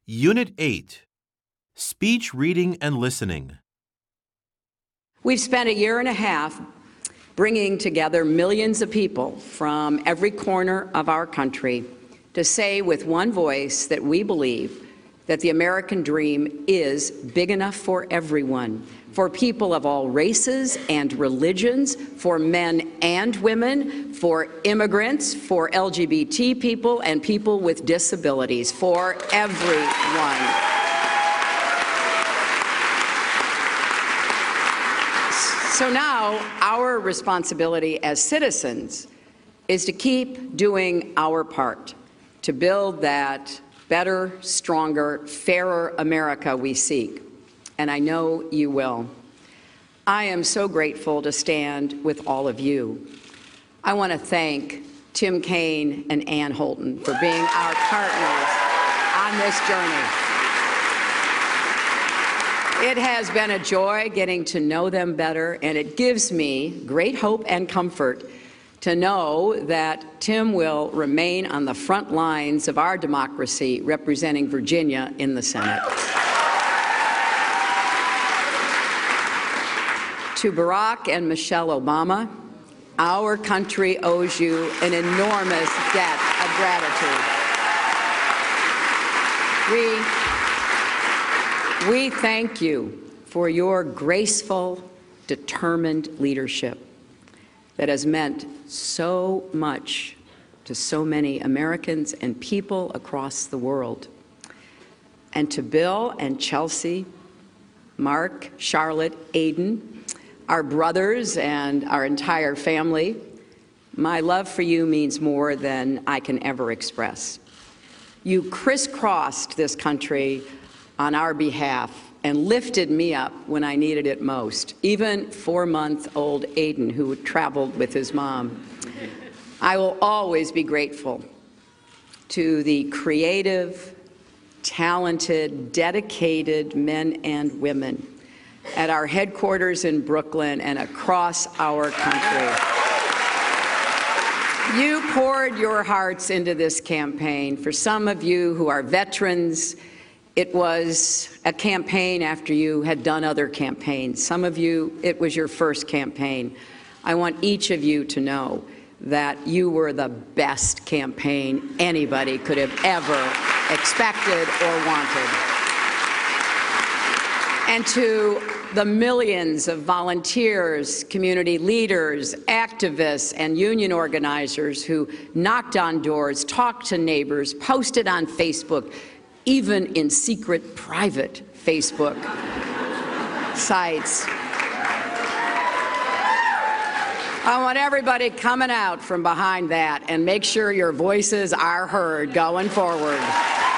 Unit 8. Speech Reading and Listening. We've spent a year and a half bringing together millions of people from every corner of our country to say with one voice that we believe that the American dream is big enough for everyone, for people of all races and religions, for men and women, for immigrants, for LGBT people and people with disabilities, for everyone. So now our responsibility as citizens is to keep doing our part to build that better, stronger, fairer America we seek. And I know you will. I am so grateful to stand with all of you. I want to thank Tim Kaine and Ann Holton for being our partners on this journey. It has been a joy getting to know them better, and it gives me great hope and comfort to know that Tim will remain on the front lines of our democracy representing Virginia in the Senate. To Barack and Michelle Obama, our country owes you an enormous debt of gratitude. We thank you for your graceful, determined leadership that has meant so much to so many Americans and people across the world. And to Bill and Chelsea, Mark, Charlotte, Aiden, our brothers and our entire family, my love for you means more than I can ever express. You crisscrossed this country on our behalf and lifted me up when I needed it most, even 4-month-old Aiden, who traveled with his mom. I will always be grateful to the creative, talented, dedicated men and women at our headquarters in Brooklyn and across our country. You poured your hearts into this campaign. For some of you who are veterans, it was a campaign after you had done other campaigns. Some of you, it was your first campaign. I want each of you to know that you were the best campaign anybody could have ever expected or wanted. And to the millions of volunteers, community leaders, activists, and union organizers who knocked on doors, talked to neighbors, posted on Facebook, even in secret, private Facebook sites. I want everybody coming out from behind that, and make sure your voices are heard going forward.